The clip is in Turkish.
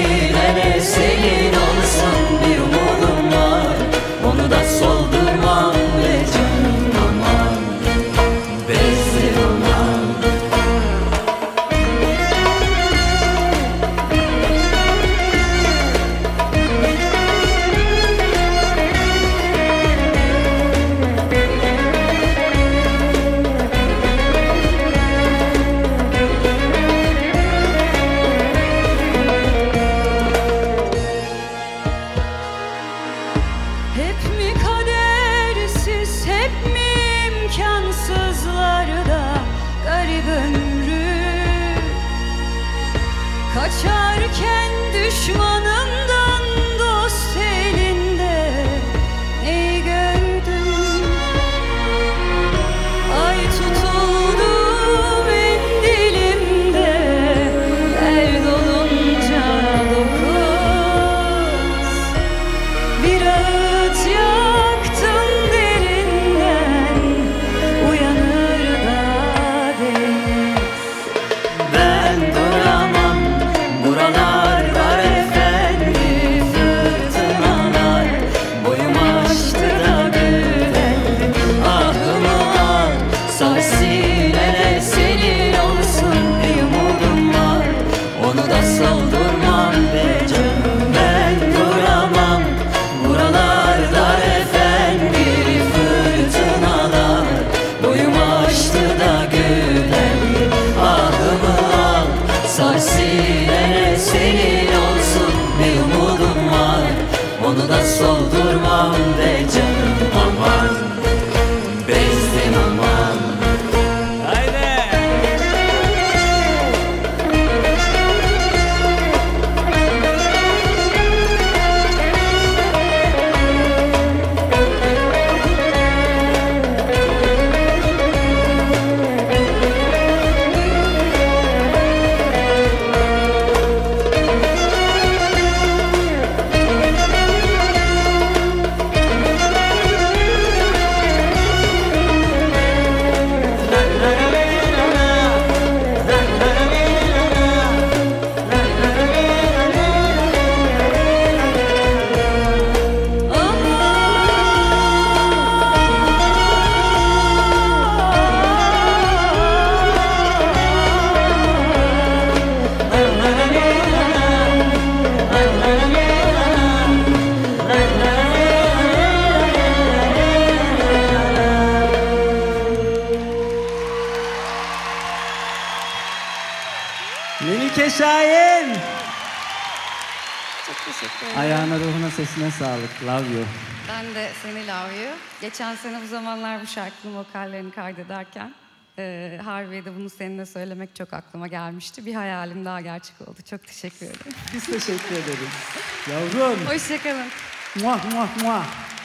silene senin olsun bir umudum var. Onu da soldurmam ve canım aman, bezdim aman. Hep mi kadersiz, hep mi imkansızlarda garip ömrüm? Kaçarken düşmanımdan dost elinde neyi gördüm? Ay tutuldu mendilimde, dert olunca dokuz. Bir ağıt yaktım derinden, uyanır da deniz. Ben duramam, buralar var efendi, fırtınalar boyumu aştı da gülendi. Ahımı al, sar silene senin olsun bir umudum var. Onu da soldurmam be canım. Ben duramam, buralar dar efendi, fırtınalar boyumu aştı da gülendi. Ahımı al, sar silene senin olsun bir umudum var. Onu da soldurmam be canım aman, bezdim aman. Haydi. Melike Şahin. Çok teşekkür ederim. Ayağına, ruhuna, sesine sağlık. Love you. Ben de seni love you. Geçen sene bu zamanlar bu şarkının vokallerini kaydederken Harbiye'de bunu seninle söylemek çok aklıma gelmişti. Bir hayalim daha gerçek oldu. Çok teşekkür ederim. Biz teşekkür ederiz. Yavrum. Hoşçakalın. Muah muah muah.